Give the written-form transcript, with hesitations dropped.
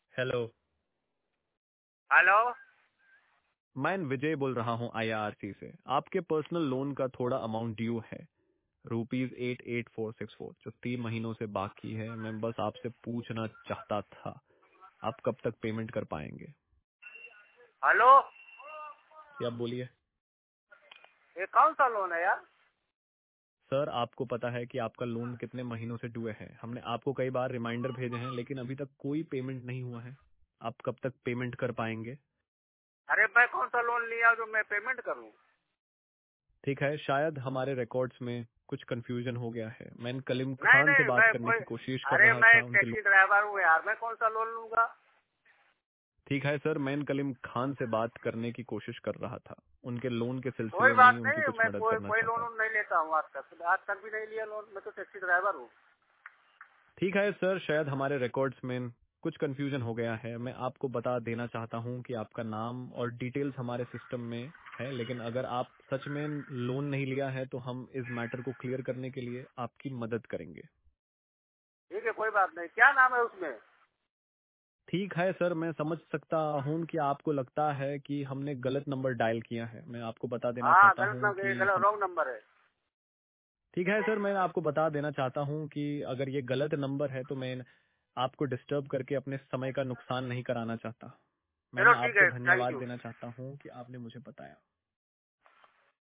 Hello. Hello. मैं विजय बोल रहा हूँ आईआरसी से। आपके पर्सनल लोन का थोड़ा अमाउंट ड्यू है, ₹88,464, जो 3 महीनों से बाकी है। मैं बस आपसे पूछना चाहता था, आप कब तक पेमेंट कर पाएंगे? हेलो। जी आप बोलिए। ये कौन सा लोन है यार? सर, आपको पता है कि आपका लोन कितने महीनों से ड्यू है? हमने आपको कई बार रिमाइंडर भेजे हैं, लेकिन अभी तक कोई पेमेंट नहीं हुआ है। आप कब तक पेमेंट कर पाएंगे? अरे मैं कौन सा लोन लिया जो मैं पेमेंट करूं? ठीक है, शायद हमारे रिकॉर्ड्स में कुछ कंफ्यूजन हो गया है। मैं कलीम नहीं खान से नहीं, बात मैं करने कोई। की कोशिश कर अरे रहा मैं था, एक उनके टैक्सी ड्राइवर हूँ यार, मैं कौन सा लोन लूंगा? ठीक है सर, मैं कलीम खान से बात करने की कोशिश कर रहा था, उनके लोन के कोई सिलसिले में ही बात उनकी नहीं, कुछ मैं मदद कोई करना कोई चाहता लोन था। नहीं लेता हूँ आज तक भी नहीं लिया लोन। मैं तो टैक्सी ड्राइवर हूँ। ठीक है सर, शायद हमारे रिकॉर्ड्स में कुछ कंफ्यूजन हो गया है। मैं आपको बता देना चाहता हूं कि आपका नाम और डिटेल्स हमारे सिस्टम में है, लेकिन अगर आप सच में लोन नहीं लिया है तो हम इस मैटर को क्लियर करने के लिए आपकी मदद करेंगे। ठीक है, कोई बात नहीं। क्या नाम है उसमें? ठीक है सर, मैं समझ सकता हूं कि आपको लगता है कि हमने गलत नंबर डायल किया है। मैं आपको बता देना हाँ, चाहता गलत हूं नंबर, कि गलत हम रॉन्ग नंबर है। ठीक है सर, मैं आपको बता देना चाहता हूं कि अगर ये गलत नंबर है तो मैं आपको डिस्टर्ब करके अपने समय का नुकसान नहीं कराना चाहता। मैं चलो ठीक आपको है, थैंक धन्यवाद यू। देना चाहता हूं कि आपने मुझे बताया।